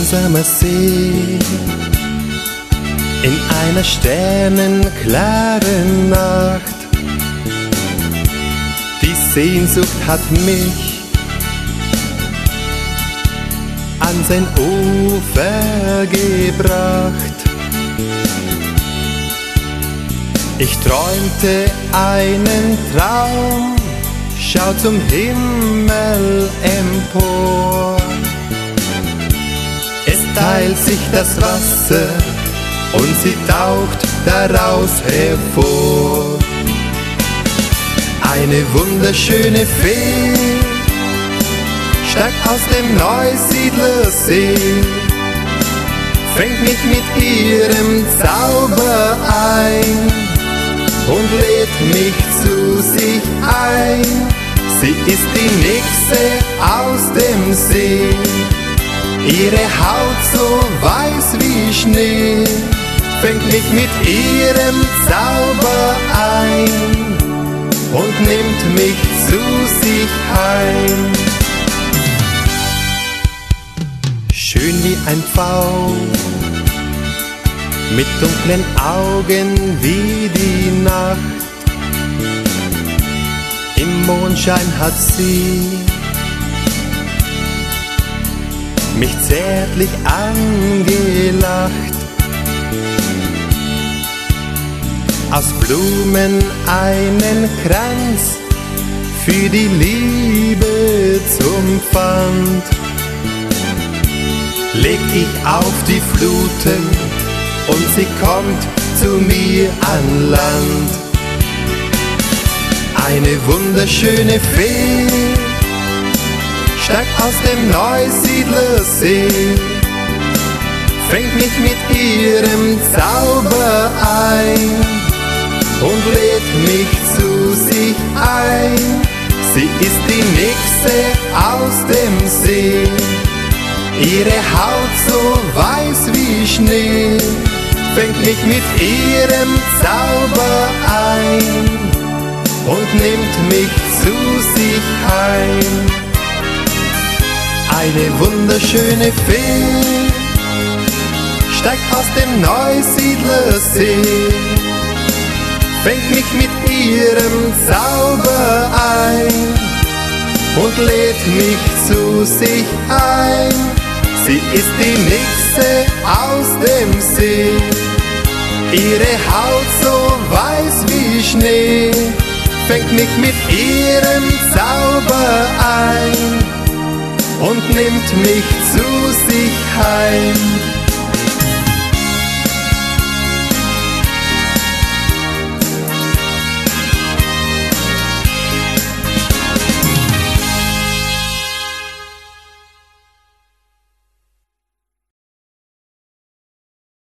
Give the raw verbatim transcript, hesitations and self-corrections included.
einsamer See in einer sternenklaren Nacht. Die Sehnsucht hat mich an sein Ufer gebracht. Ich träumte einen Traum, schau zum Himmel empor. Es teilt sich das Wasser und sie taucht daraus hervor. Eine wunderschöne Fee steigt aus dem Neusiedlersee, fängt mich mit ihrem Zauber ein und lädt mich zu sich ein. Sie ist die Nixe aus dem See, ihre Haut so weiß wie Schnee, fängt mich mit ihrem Zauber ein und nimmt mich zu sich heim. Schön wie ein Pfau, mit dunklen Augen wie die Nacht. Im Mondschein hat sie mich zärtlich angelacht. Aus Blumen einen Kranz für die Liebe zum Pfand leg ich auf die Fluten und sie kommt zu mir an Land. Eine wunderschöne Fee steigt aus dem Neusiedlersee, fängt mich mit ihrem Zauber ein und lädt mich zu sich ein. Sie ist die Nixe aus dem See, ihre Haut so weiß wie Schnee, fängt mich mit ihrem Zauber ein und nimmt mich zu sich heim. Eine wunderschöne Fee steigt aus dem Neusiedlersee, fängt mich mit ihrem Zauber ein und lädt mich zu sich ein. Sie ist die Nixe aus dem See, ihre Haut so weiß wie Schnee, fängt mich mit ihrem Zauber ein und nimmt mich zu sich heim.